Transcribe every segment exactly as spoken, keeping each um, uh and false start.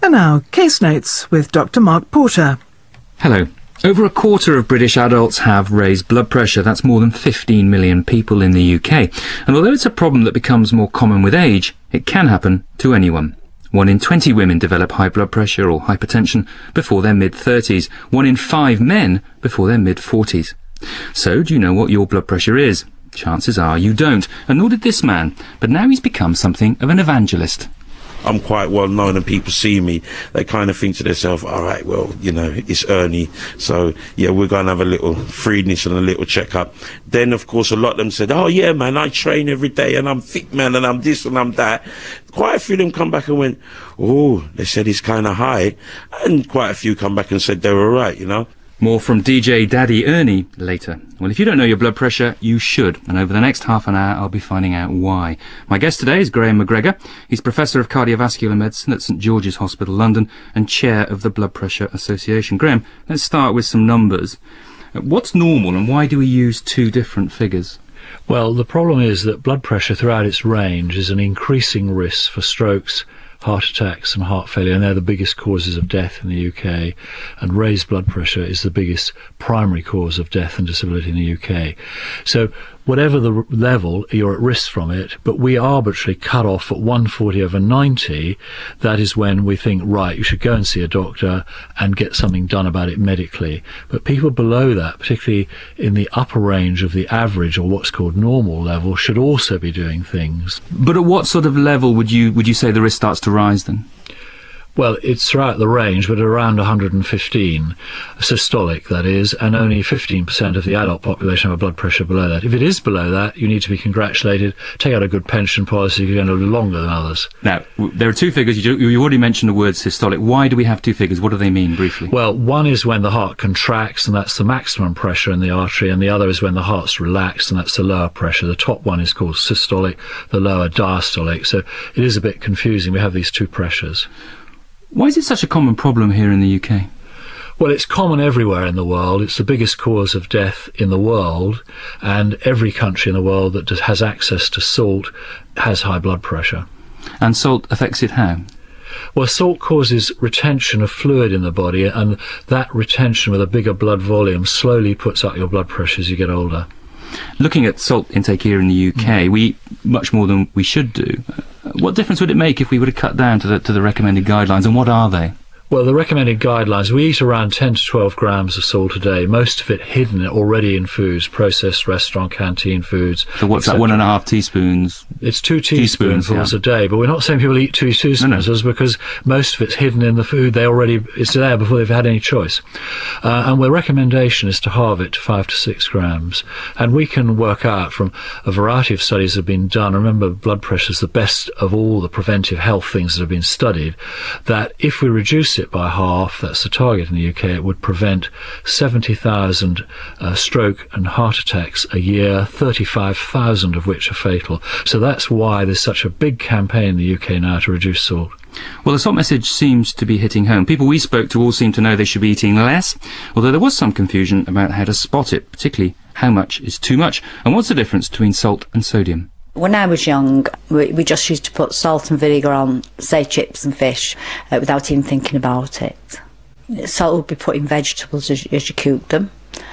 And now, Case Notes with Doctor Mark Porter. Hello. Over a quarter of British adults have raised blood pressure. That's more than fifteen million people in the U K. And although it's a problem that becomes more common with age, it can happen to anyone. One in twenty women develop high blood pressure or hypertension before their mid-thirties. One in five men before their mid-forties. So, do you know what your blood pressure is? Chances are you don't, and nor did this man. But now he's become something of an evangelist. I'm quite well known and people see me, they kind of think to themselves, all right, well, you know, it's Ernie, so yeah, we're going to have a little freeness and a little check-up. Then, of course, a lot of them said, oh yeah, man, I train every day and I'm fit, man, and I'm this and I'm that. Quite a few of them come back and went, oh, they said it's kind of high. And quite a few come back and said they were all right, you know. More from D J Daddy Ernie later. Well, if you don't know your blood pressure, you should. And over the next half an hour, I'll be finding out why. My guest today is Graham McGregor. He's Professor of Cardiovascular Medicine at St George's Hospital, London, and Chair of the Blood Pressure Association. Graham, let's start with some numbers. What's normal and why do we use two different figures? Well, the problem is that blood pressure throughout its range is an increasing risk for strokes, heart attacks and heart failure, and they're the biggest causes of death in the U K, and raised blood pressure is the biggest primary cause of death and disability in the U K. So whatever the level, you're at risk from it, but we arbitrarily cut off at one forty over ninety. That is when we think, right, you should go and see a doctor and get something done about it medically. But people below that, particularly in the upper range of the average or what's called normal level, should also be doing things. But at what sort of level would you would you say the risk starts to rise then? Well, it's throughout the range, but around one hundred fifteen, systolic, that is, and only fifteen percent of the adult population have a blood pressure below that. If it is below that, you need to be congratulated, take out a good pension policy, you're going to live longer than others. Now, there are two figures. You, you already mentioned the word systolic. Why do we have two figures? What do they mean, briefly? Well, one is when the heart contracts, and that's the maximum pressure in the artery, and the other is when the heart's relaxed, and that's the lower pressure. The top one is called systolic, the lower diastolic, so it is a bit confusing. We have these two pressures. Why is it such a common problem here in the U K? Well, it's common everywhere in the world. It's the biggest cause of death in the world, and every country in the world that does, has access to salt has high blood pressure. And salt affects it how? Well, salt causes retention of fluid in the body, and that retention with a bigger blood volume slowly puts up your blood pressure as you get older. Looking at salt intake here in the U K, mm. we eat much more than we should do. What difference would it make if we were to cut down to the, to the recommended guidelines, and what are they? Well, the recommended guidelines, we eat around ten to twelve grams of salt a day, most of it hidden already in foods, processed restaurant, canteen foods. So what's that, one and a half teaspoons? It's two teaspoonfuls teaspoons, yeah. a day, but we're not saying people eat two teaspoons, no, no. because most of it's hidden in the food. They already, it's there before they've had any choice. Uh, and the recommendation is to halve it to five to six grams. And we can work out from a variety of studies that have been done, remember blood pressure is the best of all the preventive health things that have been studied, that if we reduce it by half, that's the target in the U K, it would prevent seventy thousand uh, stroke and heart attacks a year, thirty-five thousand of which are fatal. So that's why there's such a big campaign in the U K now to reduce salt. Well, the salt message seems to be hitting home. People we spoke to all seem to know they should be eating less, although there was some confusion about how to spot it, particularly how much is too much, and what's the difference between salt and sodium. When I was young, we, we just used to put salt and vinegar on, say, chips and fish, uh, without even thinking about it. Salt would be put in vegetables as, as you cook them,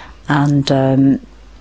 and um,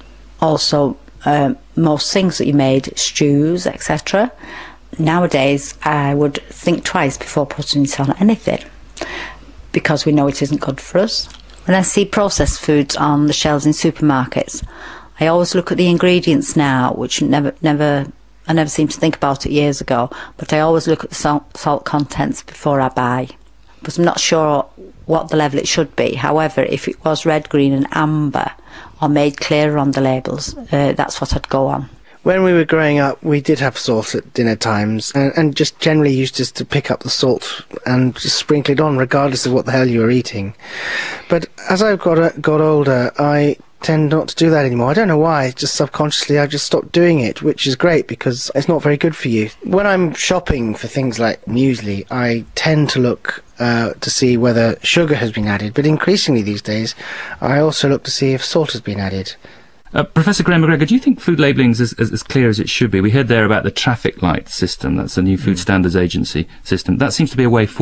also uh, most things that you made, stews, et cetera. Nowadays, I would think twice before putting it on anything, because we know it isn't good for us. When I see processed foods on the shelves in supermarkets, I always look at the ingredients now, which never, never, I never seemed to think about it years ago, but I always look at the salt, salt contents before I buy. But I'm not sure what the level it should be. However, if it was red, green and amber, or made clearer on the labels, uh, that's what I'd go on. When we were growing up, we did have salt at dinner times, and, and just generally used just to pick up the salt and just sprinkle it on, regardless of what the hell you were eating. But as I've got, got older, I tend not to do that anymore. I don't know why, just subconsciously I've just stopped doing it, which is great because it's not very good for you. When I'm shopping for things like muesli, I tend to look uh, to see whether sugar has been added, but increasingly these days I also look to see if salt has been added. Uh, Professor Graham McGregor, do you think food labelling is as, as, as clear as it should be? We heard there about the traffic light system, that's the new Food Standards Agency system. That seems to be a way forward.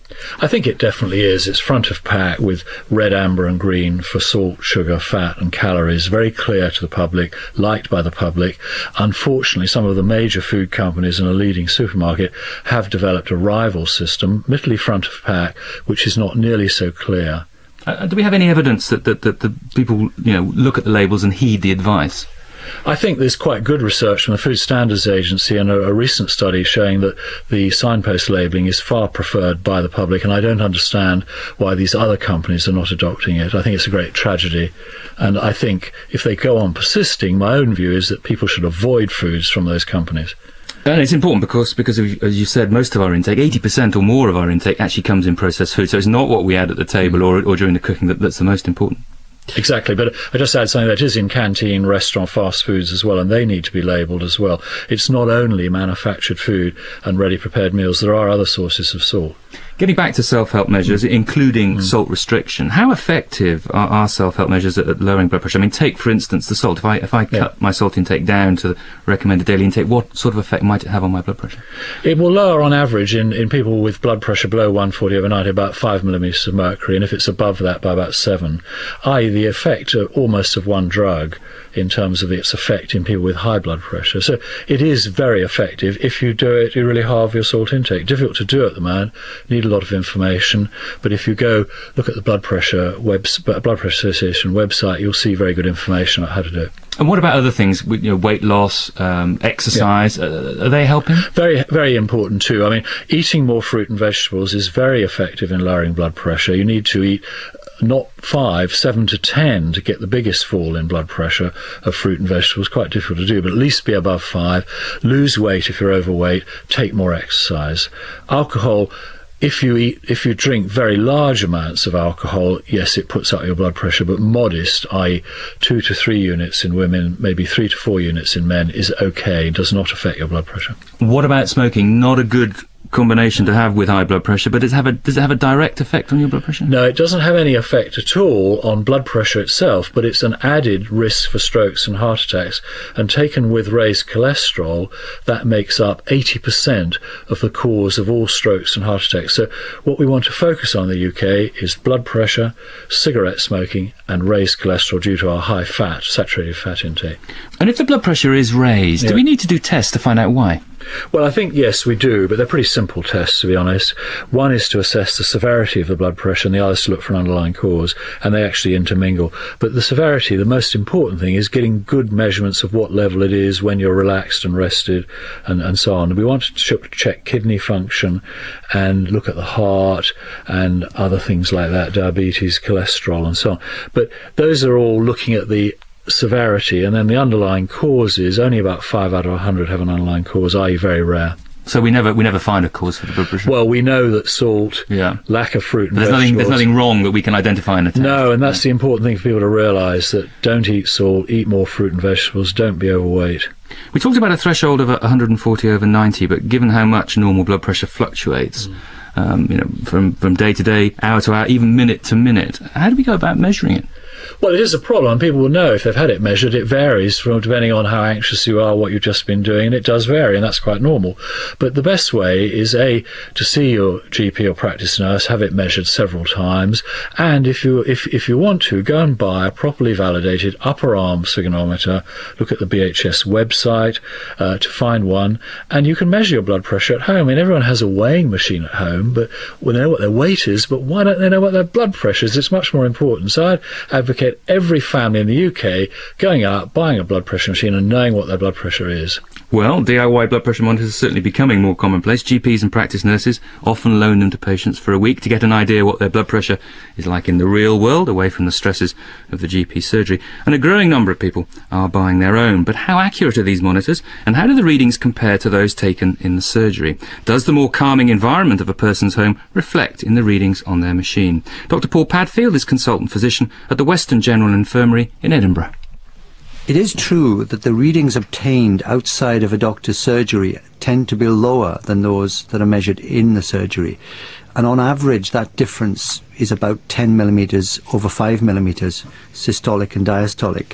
I think it definitely is. It's front of pack with red, amber and green for salt, sugar, fat and calories. Very clear to the public, liked by the public. Unfortunately, some of the major food companies and a leading supermarket have developed a rival system, admittedly front of pack, which is not nearly so clear. Uh, do we have any evidence that, that, that the people, you know, look at the labels and heed the advice? I think there's quite good research from the Food Standards Agency and a, a recent study showing that the signpost labelling is far preferred by the public, and I don't understand why these other companies are not adopting it. I think it's a great tragedy, and I think if they go on persisting, my own view is that people should avoid foods from those companies. And it's important because, because of, as you said, most of our intake, eighty percent or more of our intake actually comes in processed food, so it's not what we add at the table or, or during the cooking that, that's the most important. Exactly, but I just add something that is in canteen, restaurant, fast foods as well, and they need to be labelled as well. It's not only manufactured food and ready-prepared meals, there are other sources of salt. Getting back to self-help measures, mm. including mm. salt restriction, how effective are, are self-help measures at, at lowering blood pressure? I mean, take, for instance, the salt. If I if I yeah. cut my salt intake down to the recommended daily intake, what sort of effect might it have on my blood pressure? It will lower, on average, in, in people with blood pressure below one forty over ninety, about five millimetres of mercury, and if it's above that, by about seven, that is the effect of, almost of one drug in terms of its effect in people with high blood pressure. So it is very effective. If you do it, you really halve your salt intake. Difficult to do at the moment, need a lot of information, but if you go look at the blood pressure webs, blood pressure association website, you'll see very good information on how to do it. And what about other things, you know, weight loss, um, exercise? Yeah. Uh, are they helping? Very, very important too. I mean, eating more fruit and vegetables is very effective in lowering blood pressure. You need to eat not five, seven to ten to get the biggest fall in blood pressure of fruit and vegetables. Quite difficult to do, but at least be above five. Lose weight if you're overweight. Take more exercise. Alcohol. If you eat, if you drink very large amounts of alcohol, yes, it puts up your blood pressure, but modest, that is two to three units in women, maybe three to four units in men, is okay, does not affect your blood pressure. What about smoking? Not a good combination to have with high blood pressure, but does it have a, does it have a direct effect on your blood pressure? No, it doesn't have any effect at all on blood pressure itself, but it's an added risk for strokes and heart attacks, and taken with raised cholesterol, that makes up eighty percent of the cause of all strokes and heart attacks. So what we want to focus on in the U K is blood pressure, cigarette smoking and raised cholesterol due to our high fat, saturated fat intake. And if the blood pressure is raised, yeah. do we need to do tests to find out why? Well, I think, yes, we do, but they're pretty simple tests, to be honest. One is to assess the severity of the blood pressure, and the other is to look for an underlying cause, and they actually intermingle. But the severity, the most important thing, is getting good measurements of what level it is when you're relaxed and rested, and, and so on. We want to ch- check kidney function and look at the heart and other things like that, diabetes, cholesterol, and so on. But those are all looking at the severity, and then the underlying causes, only about five out of a hundred have an underlying cause, that is very rare. So we never we never find a cause for the blood pressure? Well, we know that salt, yeah. lack of fruit and there's vegetables... Nothing, there's nothing wrong that we can identify in a test. No, and that's yeah. the important thing for people to realise, that don't eat salt, eat more fruit and vegetables, don't be overweight. We talked about a threshold of one hundred forty over ninety, but given how much normal blood pressure fluctuates, mm. um, you know, from, from day to day, hour to hour, even minute to minute, how do we go about measuring it? Well, it is a problem. People will know if they've had it measured. It varies from depending on how anxious you are, what you've just been doing, and it does vary, and that's quite normal. But the best way is, A, to see your G P or practice nurse, have it measured several times, and if you if, if you want to, go and buy a properly validated upper arm sphygmometer, look at the B H S website uh, to find one, and you can measure your blood pressure at home. I mean, everyone has a weighing machine at home, but well, they know what their weight is, but why don't they know what their blood pressure is? It's much more important. So I'd advocate every family in the U K going out, buying a blood pressure machine and knowing what their blood pressure is. Well, D I Y blood pressure monitors are certainly becoming more commonplace. G Ps and practice nurses often loan them to patients for a week to get an idea what their blood pressure is like in the real world, away from the stresses of the G P surgery. And a growing number of people are buying their own. But how accurate are these monitors, and how do the readings compare to those taken in the surgery? Does the more calming environment of a person's home reflect in the readings on their machine? Doctor Paul Padfield is consultant physician at the Western General Infirmary in Edinburgh. It is true that the readings obtained outside of a doctor's surgery tend to be lower than those that are measured in the surgery. And on average, that difference is about ten millimetres over five millimetres, systolic and diastolic,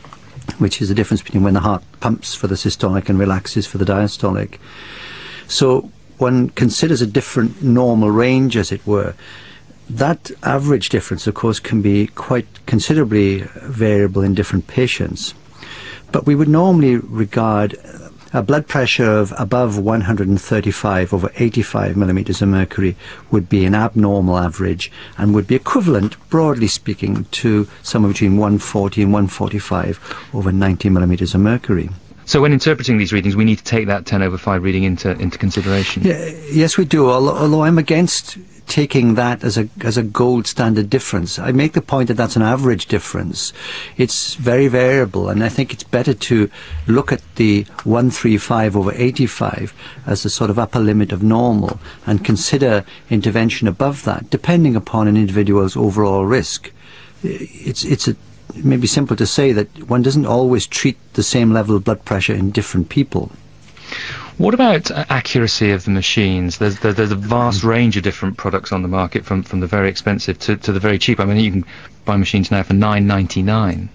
which is the difference between when the heart pumps for the systolic and relaxes for the diastolic. So one considers a different normal range, as it were, that average difference, of course, can be quite considerably variable in different patients. But we would normally regard a blood pressure of above one hundred thirty-five over eighty-five millimeters of mercury would be an abnormal average and would be equivalent, broadly speaking, to somewhere between one forty and one forty-five over ninety millimeters of mercury. So when interpreting these readings, we need to take that ten over five reading into into consideration? Yeah, yes, we do, although, although I'm against taking that as a as a gold standard difference. I make the point that that's an average difference. It's very variable, and I think it's better to look at the one thirty-five over eighty-five as the sort of upper limit of normal and consider intervention above that, depending upon an individual's overall risk. It's it's a it may be simple to say that one doesn't always treat the same level of blood pressure in different people. What about uh, accuracy of the machines? There's, there, there's a vast range of different products on the market, from, from the very expensive to, to the very cheap. I mean, you can buy machines now for nine ninety-nine.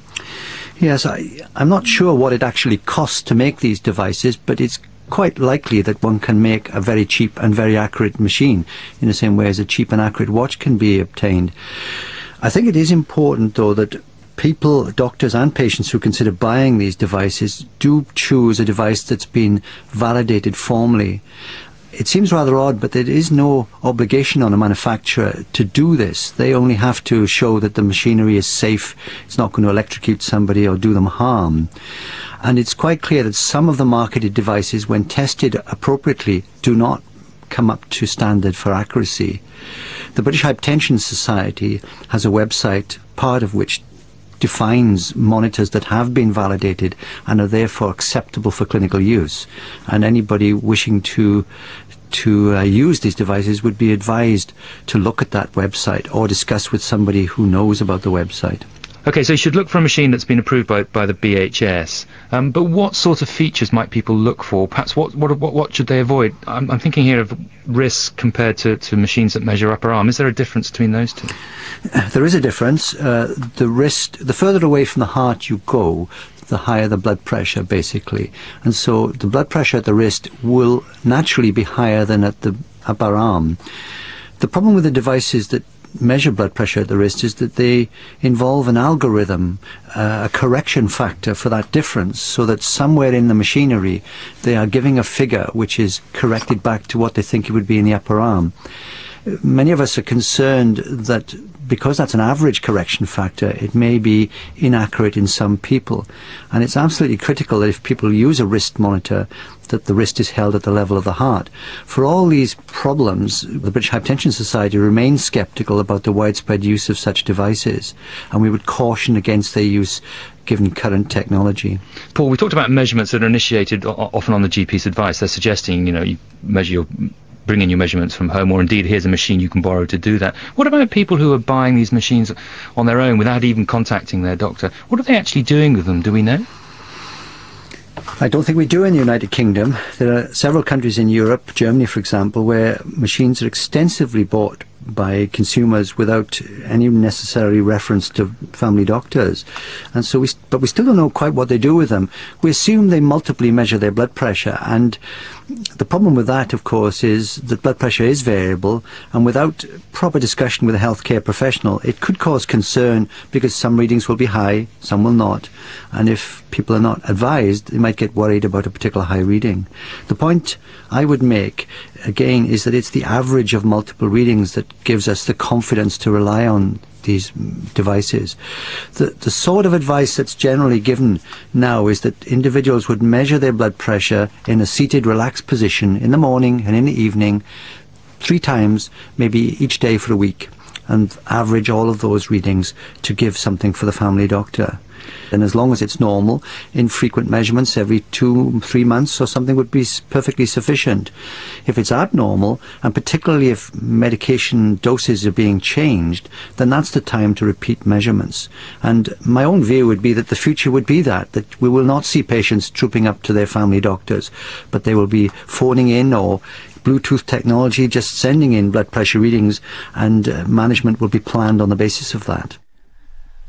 Yes, I, I'm not sure what it actually costs to make these devices, but it's quite likely that one can make a very cheap and very accurate machine in the same way as a cheap and accurate watch can be obtained. I think it is important, though, that people, doctors and patients who consider buying these devices do choose a device that's been validated formally. It seems rather odd, but there is no obligation on a manufacturer to do this. They only have to show that the machinery is safe, it's not going to electrocute somebody or do them harm. And it's quite clear that some of the marketed devices, when tested appropriately, do not come up to standard for accuracy. The British Hypertension Society has a website, part of which defines monitors that have been validated and are therefore acceptable for clinical use. And anybody wishing to to uh, use these devices would be advised to look at that website or discuss with somebody who knows about the website. Okay, so you should look for a machine that's been approved by, by the B H S. Um, but what sort of features might people look for? Perhaps what what what, what should they avoid? I'm, I'm thinking here of risk compared to, to machines that measure upper arm. Is there a difference between those two? There is a difference. Uh, the wrist, the further away from the heart you go, the higher the blood pressure, basically. And so the blood pressure at the wrist will naturally be higher than at the upper arm. The problem with the devices that measure blood pressure at the wrist is that they involve an algorithm, uh, a correction factor for that difference, so that somewhere in the machinery they are giving a figure which is corrected back to what they think it would be in the upper arm. Many of us are concerned that because that's an average correction factor, it may be inaccurate in some people. And it's absolutely critical that if people use a wrist monitor, that the wrist is held at the level of the heart. For all these problems, the British Hypertension Society remains sceptical about the widespread use of such devices, and we would caution against their use given current technology. Paul, we talked about measurements that are initiated o- often on the G P's advice. They're suggesting, you know, you measure your bring in your measurements from home, or indeed here's a machine you can borrow to do that. What about people who are buying these machines on their own without even contacting their doctor? What are they actually doing with them? Do we know? I don't think we do in the United Kingdom. There are several countries in Europe, Germany for example, where machines are extensively bought by consumers without any necessary reference to family doctors. And so we, but we still don't know quite what they do with them. We assume they multiply measure their blood pressure, and the problem with that, of course, is that blood pressure is variable, and without proper discussion with a healthcare professional, it could cause concern because some readings will be high, some will not, and if people are not advised, they might get worried about a particular high reading. The point I would make, again, is that it's the average of multiple readings that gives us the confidence to rely on these devices. The, the sort of advice that's generally given now is that individuals would measure their blood pressure in a seated, relaxed position in the morning and in the evening, three times, maybe each day for a week, and average all of those readings to give something for the family doctor. And as long as it's normal, infrequent measurements every two, three months or something would be perfectly sufficient. If it's abnormal, and particularly if medication doses are being changed, then that's the time to repeat measurements. And my own view would be that the future would be that, that we will not see patients trooping up to their family doctors, but they will be phoning in or Bluetooth technology just sending in blood pressure readings, and uh, management will be planned on the basis of that.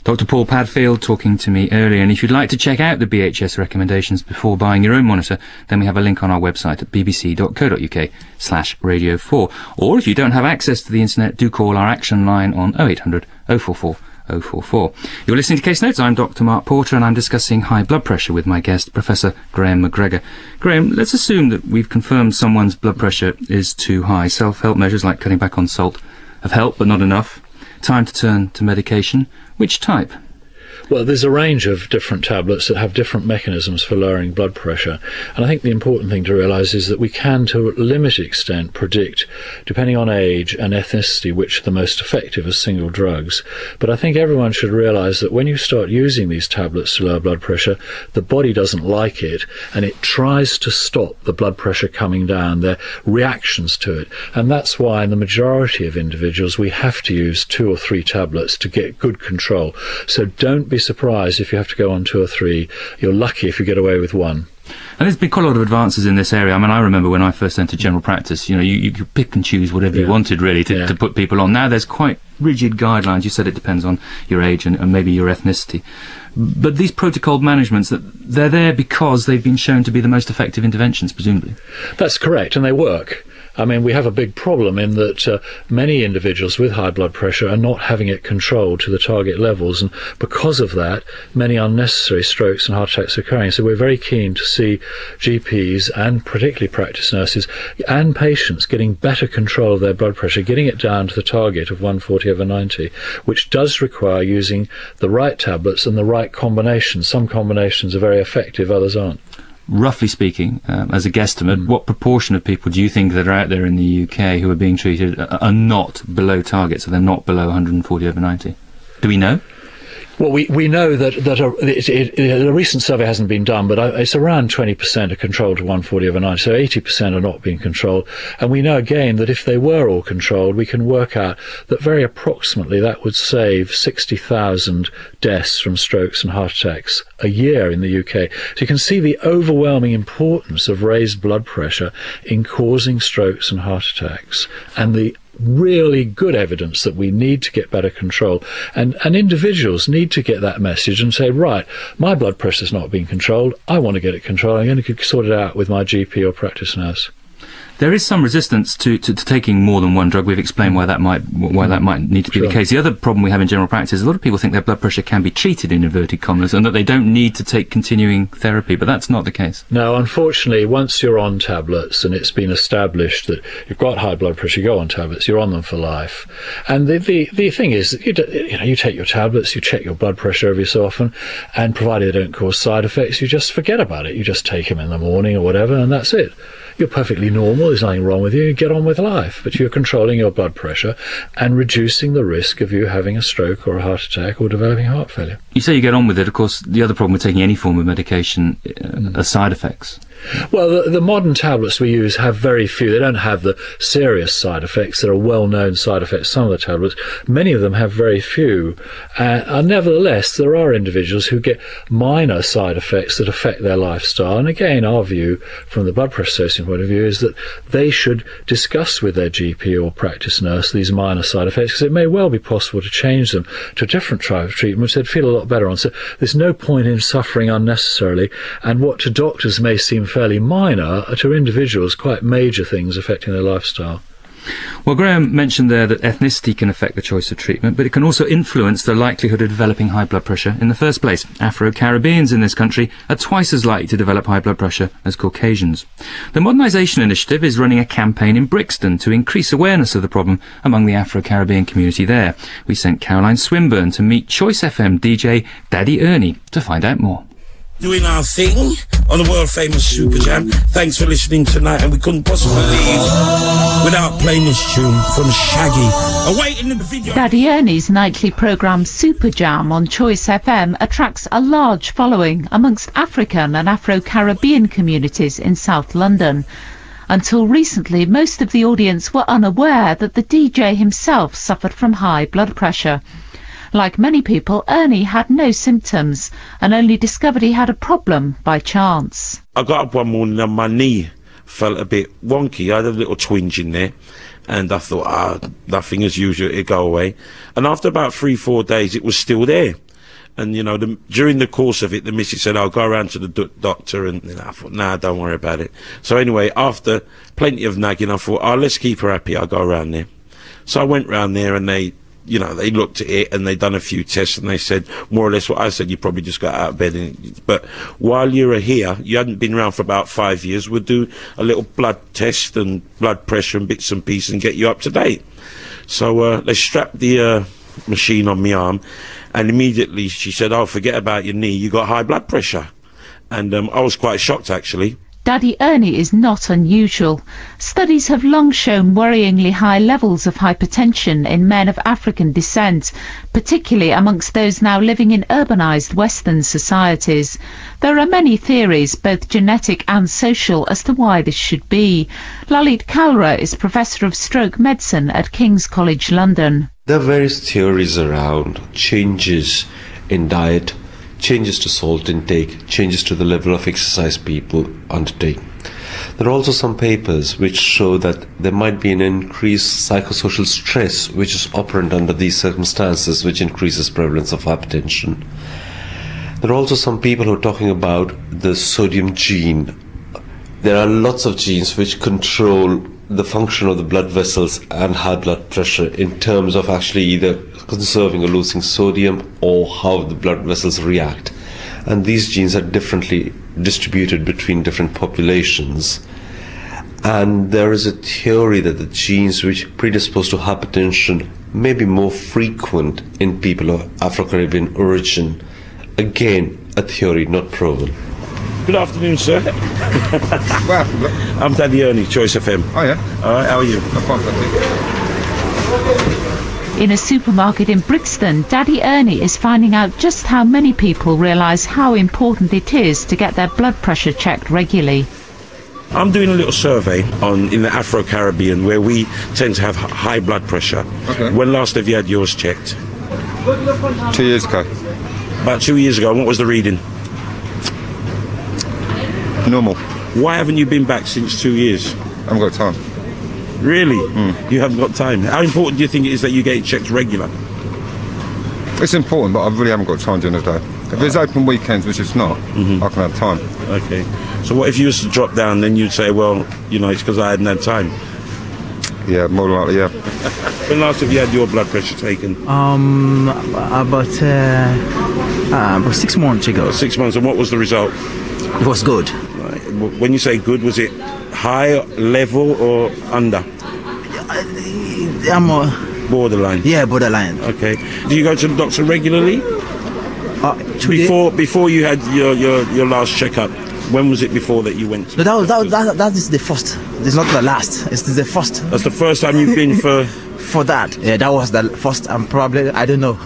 Doctor Paul Padfield talking to me earlier, and if you'd like to check out the B H S recommendations before buying your own monitor, then we have a link on our website at bbc.co.uk slash radio 4. Or if you don't have access to the internet, do call our action line on oh eight hundred, oh four four, oh four four. You're listening to Case Notes. I'm Doctor Mark Porter, and I'm discussing high blood pressure with my guest, Professor Graham McGregor. Graham, let's assume that we've confirmed someone's blood pressure is too high. Self-help measures like cutting back on salt have helped, but not enough. Time to turn to medication. Which type? Well, there's a range of different tablets that have different mechanisms for lowering blood pressure. And I think the important thing to realise is that we can, to a limited extent, predict, depending on age and ethnicity, which are the most effective as single drugs. But I think everyone should realise that when you start using these tablets to lower blood pressure, the body doesn't like it, and it tries to stop the blood pressure coming down, their reactions to it. And that's why in the majority of individuals we have to use two or three tablets to get good control. So don't be surprised if you have to go on two or three. You're lucky if you get away with one. And there's been quite a lot of advances in this area. I mean, I remember when I first entered general practice, you know, you, you could pick and choose whatever yeah. you wanted, really, to, yeah. to put people on. Now there's quite rigid guidelines. You said it depends on your age and, and maybe your ethnicity. But these protocol managements, that they're there because they've been shown to be the most effective interventions, presumably. That's correct, and they work. I mean, we have a big problem in that uh, many individuals with high blood pressure are not having it controlled to the target levels, and because of that, many unnecessary strokes and heart attacks are occurring. So we're very keen to see G Ps and particularly practice nurses and patients getting better control of their blood pressure, getting it down to the target of one forty over ninety, which does require using the right tablets and the right combinations. Some combinations are very effective, others aren't. Roughly speaking, um, as a guesstimate, mm. what proportion of people do you think that are out there in the U K who are being treated are, are not below target, so they're not below one forty over ninety? Do we know? Well, we, we know that, that a, it, it, it, a recent survey hasn't been done, but it's around twenty percent are controlled to one forty over ninety, so eighty percent are not being controlled. And we know, again, that if they were all controlled, we can work out that very approximately that would save sixty thousand deaths from strokes and heart attacks a year in the U K. So you can see the overwhelming importance of raised blood pressure in causing strokes and heart attacks, and the really good evidence that we need to get better control, and and individuals need to get that message and say, right, my blood pressure is not being controlled, I want to get it controlled, I'm going to sort it out with my G P or practice nurse. There is some resistance to, to, to taking more than one drug. We've explained why that might why that might need to be Sure. the case. The other problem we have in general practice is a lot of people think their blood pressure can be treated, in inverted commas, and that they don't need to take continuing therapy, but that's not the case. No, unfortunately, once you're on tablets and it's been established that you've got high blood pressure, you go on tablets, you're on them for life. And the the, the thing is, that you, do, you know, you take your tablets, you check your blood pressure every so often, and provided they don't cause side effects, you just forget about it. You just take them in the morning or whatever, and that's it. You're perfectly normal, there's nothing wrong with you, you get on with life, but you're controlling your blood pressure and reducing the risk of you having a stroke or a heart attack or developing heart failure. You say you get on with it. Of course, the other problem with taking any form of medication uh, are side effects. Well, the, the modern tablets we use have very few. They don't have the serious side effects that are well-known side effects. Some of the tablets, many of them have very few. Uh, and nevertheless, there are individuals who get minor side effects that affect their lifestyle. And again, our view from the Blood Pressure Association point of view is that they should discuss with their G P or practice nurse these minor side effects, because it may well be possible to change them to a different type of treatment which they'd feel a lot better on. So there's no point in suffering unnecessarily, and what to doctors may seem fairly minor are to individuals quite major things affecting their lifestyle. Well, Graham mentioned there that ethnicity can affect the choice of treatment, but it can also influence the likelihood of developing high blood pressure in the first place. Afro-Caribbeans in this country are twice as likely to develop high blood pressure as Caucasians. The Modernisation Initiative is running a campaign in Brixton to increase awareness of the problem among the Afro-Caribbean community there. We sent Caroline Swinburne to meet Choice F M D J Daddy Ernie to find out more. Doing our thing on the world famous Super Jam. Thanks for listening tonight, and we couldn't possibly leave without playing this tune from Shaggy. Awaiting the video. Daddy Ernie's nightly programme Super Jam on Choice F M attracts a large following amongst African and Afro-Caribbean communities in South London. Until recently, most of the audience were unaware that the D J himself suffered from high blood pressure. Like many people, Ernie had no symptoms and only discovered he had a problem by chance. I got up one morning and my knee felt a bit wonky. I had a little twinge in there, and I thought, ah, nothing as usual, it'd go away. And after about three, four days, it was still there. And, you know, the, during the course of it, the missus said, I'll go around to the do- doctor. And you know, I thought, nah, don't worry about it. So anyway, after plenty of nagging, I thought, oh, let's keep her happy. I'll go around there. So I went round there and they, you know, they looked at it and they done a few tests and they said more or less what I said. You probably just got out of bed. And, but while you were here, you hadn't been around for about five years. We'll do a little blood test and blood pressure and bits and pieces and get you up to date. So uh, they strapped the uh, machine on my arm. And immediately she said, oh, forget about your knee, you got high blood pressure. And um, I was quite shocked, actually. Daddy Ernie is not unusual. Studies have long shown worryingly high levels of hypertension in men of African descent, particularly amongst those now living in urbanised Western societies. There are many theories, both genetic and social, as to why this should be. Lalit Kaura is Professor of Stroke Medicine at King's College London. There are various theories around changes in diet, changes to salt intake, changes to the level of exercise people undertake. There are also some papers which show that there might be an increased psychosocial stress which is operant under these circumstances, which increases prevalence of hypertension. There are also some people who are talking about the sodium gene. There are lots of genes which control the function of the blood vessels and high blood pressure in terms of actually either conserving or losing sodium or how the blood vessels react. And these genes are differently distributed between different populations. And there is a theory that the genes which predispose to hypertension may be more frequent in people of Afro-Caribbean origin. Again, a theory not proven. Good afternoon, sir. Well, I'm Daddy Ernie, Choice F M. Oh, yeah? All right, how are you? I'm fine, thank you. In a supermarket in Brixton, Daddy Ernie is finding out just how many people realise how important it is to get their blood pressure checked regularly. I'm doing a little survey on in the Afro-Caribbean where we tend to have h- high blood pressure. Okay. When last have you had yours checked? Two years ago. About two years ago. And what was the reading? Normal. Why haven't you been back since two years? I haven't got time. Really? Mm. You haven't got time. How important do you think it is that you get it checked regular? It's important, but I really haven't got time during the day. If there's open weekends, which it's not, mm-hmm. I can have time. Okay. So what if you was to drop down, then you'd say, well, you know, it's because I hadn't had time. Yeah, more than likely, yeah. When last have you had your blood pressure taken? Um, about, uh, uh, about six months ago. Six months, and what was the result? It was good. Right. When you say good, was it high, level, or under? I'm uh, borderline. Yeah, borderline. Okay. Do you go to the doctor regularly? Uh, before before you had your, your, your last checkup, when was it before that you went to no, that, was, that, that, that is the first. It's not the last. It's the first. That's the first time you've been for... for that. Yeah, that was the first. I'm probably, I don't know.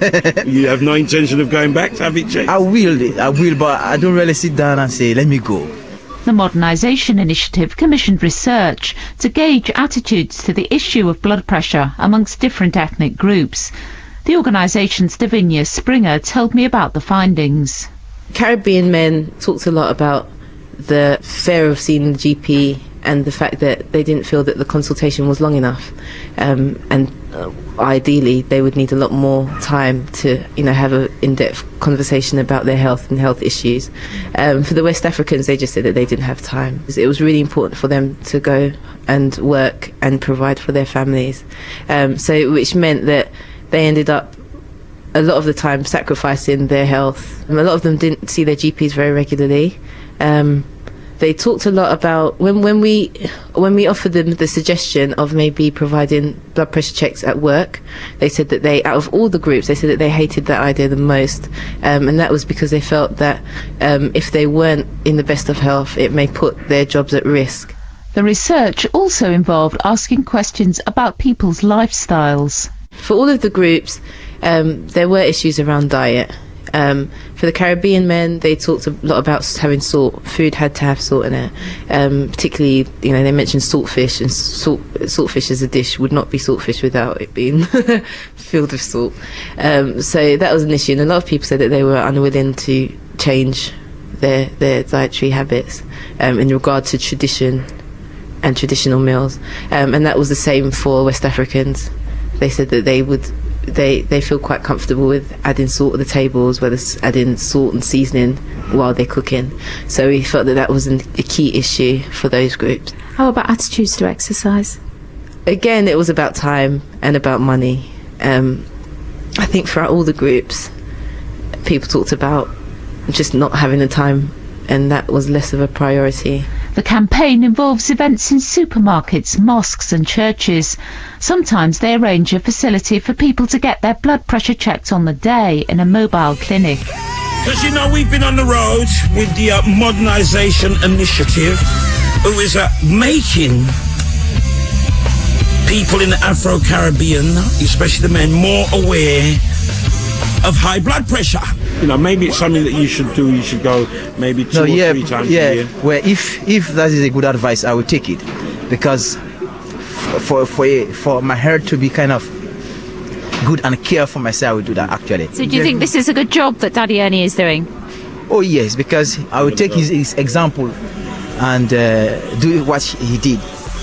You have no intention of going back to have it checked? I will, I will, but I don't really sit down and say, let me go. The Modernisation Initiative commissioned research to gauge attitudes to the issue of blood pressure amongst different ethnic groups. The organisation's Davinia Springer told me about the findings. Caribbean men talked a lot about the fear of seeing the G P and the fact that they didn't feel that the consultation was long enough, um, and uh, ideally they would need a lot more time to, you know, have an in-depth conversation about their health and health issues. Um, for the West Africans, they just said that they didn't have time. It was really important for them to go and work and provide for their families, um, so which meant that they ended up a lot of the time sacrificing their health. And a lot of them didn't see their G Ps very regularly. Um, they talked a lot about when when we when we offered them the suggestion of maybe providing blood pressure checks at work. They said that they, out of all the groups, they said that they hated that idea the most, um, and that was because they felt that um, if they weren't in the best of health, it may put their jobs at risk. The research also involved asking questions about people's lifestyles. For all of the groups, um, there were issues around diet. Um, for the Caribbean men, they talked a lot about having salt. Food had to have salt in it. Um, particularly, you know, they mentioned saltfish, and salt, saltfish as a dish would not be saltfish without it being filled with salt. Um, so that was an issue, and a lot of people said that they were unwilling to change their their dietary habits um, in regard to tradition and traditional meals. Um, and that was the same for West Africans. They said that they would they they feel quite comfortable with adding salt at the tables, whether it's adding salt and seasoning while they're cooking. So we felt that that was an, a key issue for those groups. How about attitudes to exercise? Again, it was about time and about money. Um, I think throughout all the groups, people talked about just not having the time, and that was less of a priority. The campaign involves events in supermarkets, mosques and churches. Sometimes they arrange a facility for people to get their blood pressure checked on the day in a mobile clinic. Because, you know, we've been on the road with the uh, modernisation initiative, who is uh, making people in the Afro-Caribbean, especially the men, more aware of high blood pressure. You know, maybe it's something that you should do. You should go maybe two no, or yeah, three times yeah, a year. Well, if if that is a good advice, I will take it, because for for for my hair to be kind of good and care for myself, I will do that actually. So do you think this is a good job that Daddy Ernie is doing? Oh yes, because I will take his, his example and uh, do what he did.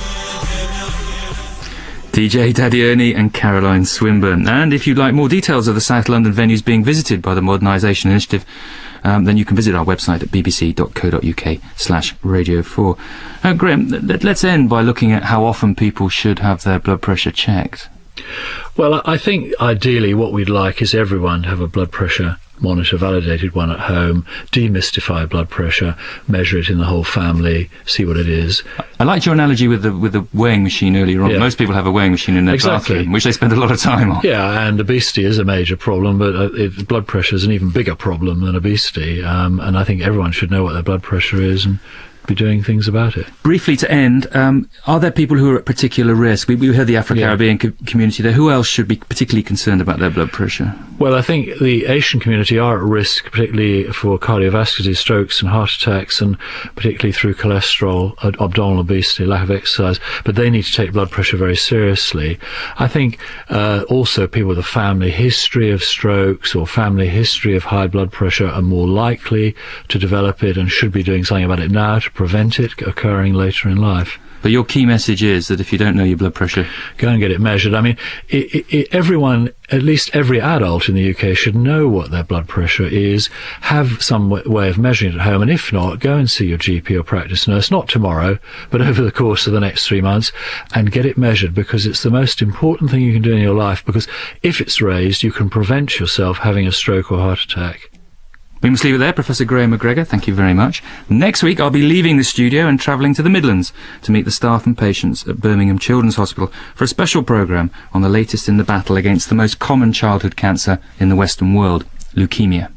D J Daddy Ernie and Caroline Swinburne. And if you'd like more details of the South London venues being visited by the Modernisation Initiative, um, then you can visit our website at bbc.co.uk slash radio 4. Uh, Graham, let, let's end by looking at how often people should have their blood pressure checked. Well, I think ideally what we'd like is everyone to have a blood pressure monitor, validated one at home, demystify blood pressure, measure it in the whole family, see what it is. I liked your analogy with the with the weighing machine earlier on. Yeah. Most people have a weighing machine in their Exactly. bathroom, which they spend a lot of time on. Yeah, and obesity is a major problem, but uh, it, blood pressure is an even bigger problem than obesity, um, and I think everyone should know what their blood pressure is and be doing things about it. Briefly to end, um, are there people who are at particular risk? We, we heard the Afro-Caribbean yeah. co- community there. Who else should be particularly concerned about their blood pressure? Well, I think the Asian community are at risk, particularly for cardiovascular disease, strokes and heart attacks, and particularly through cholesterol, ad- abdominal obesity, lack of exercise. But they need to take blood pressure very seriously. I think uh, also people with a family history of strokes or family history of high blood pressure are more likely to develop it and should be doing something about it now to prevent it occurring later in life. But your key message is that if you don't know your blood pressure, go and get it measured. I mean, it, it, it, everyone, at least every adult in the U K, should know what their blood pressure is, have some w- way of measuring it at home, and if not, go and see your G P or practice nurse, not tomorrow, but over the course of the next three months, and get it measured, because it's the most important thing you can do in your life, because if it's raised, you can prevent yourself having a stroke or heart attack. We must leave it there. Professor Graham McGregor, thank you very much. Next week I'll be leaving the studio and travelling to the Midlands to meet the staff and patients at Birmingham Children's Hospital for a special programme on the latest in the battle against the most common childhood cancer in the Western world, leukemia.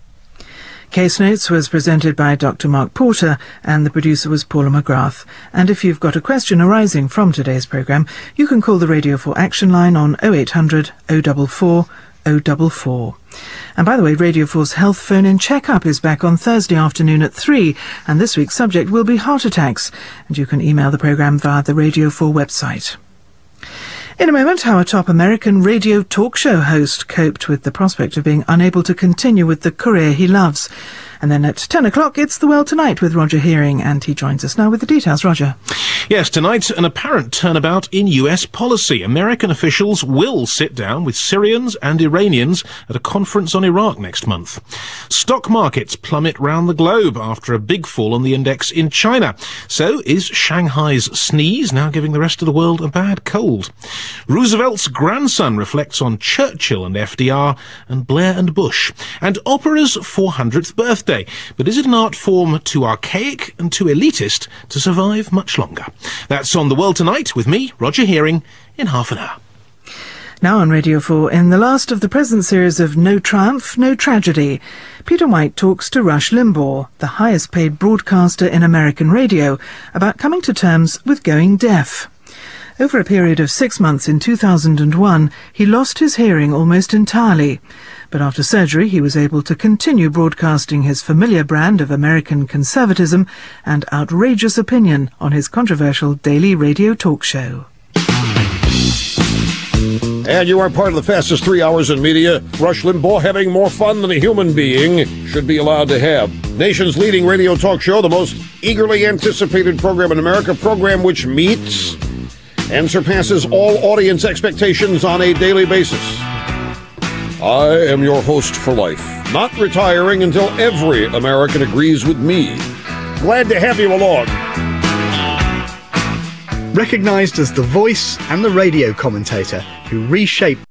Case Notes was presented by Doctor Mark Porter and the producer was Paula McGrath. And if you've got a question arising from today's programme, you can call the Radio four Action Line on oh eight hundred oh four four oh four four. And by the way, Radio four's Health Phone-In Check-Up is back on Thursday afternoon at three, and this week's subject will be heart attacks, and you can email the programme via the Radio four website. In a moment, how a top American radio talk show host coped with the prospect of being unable to continue with the career he loves. And then at ten o'clock, it's The World Tonight with Roger Hearing, and he joins us now with the details. Roger. Yes, tonight, an apparent turnabout in U S policy. American officials will sit down with Syrians and Iranians at a conference on Iraq next month. Stock markets plummet round the globe after a big fall on the index in China. So is Shanghai's sneeze now giving the rest of the world a bad cold? Roosevelt's grandson reflects on Churchill and F D R and Blair and Bush. And opera's four hundredth birthday. But is it an art form too archaic and too elitist to survive much longer? That's on The World Tonight with me, Roger Hearing, in half an hour. Now on Radio four, in the last of the present series of No Triumph, No Tragedy, Peter White talks to Rush Limbaugh, the highest paid broadcaster in American radio, about coming to terms with going deaf. Over a period of six months in two thousand one, he lost his hearing almost entirely. But after surgery, he was able to continue broadcasting his familiar brand of American conservatism and outrageous opinion on his controversial daily radio talk show. And you are part of the fastest three hours in media. Rush Limbaugh, having more fun than a human being should be allowed to have. Nation's leading radio talk show, the most eagerly anticipated program in America, program which meets and surpasses all audience expectations on a daily basis. I am your host for life, not retiring until every American agrees with me. Glad to have you along. Recognised as the voice and the radio commentator who reshaped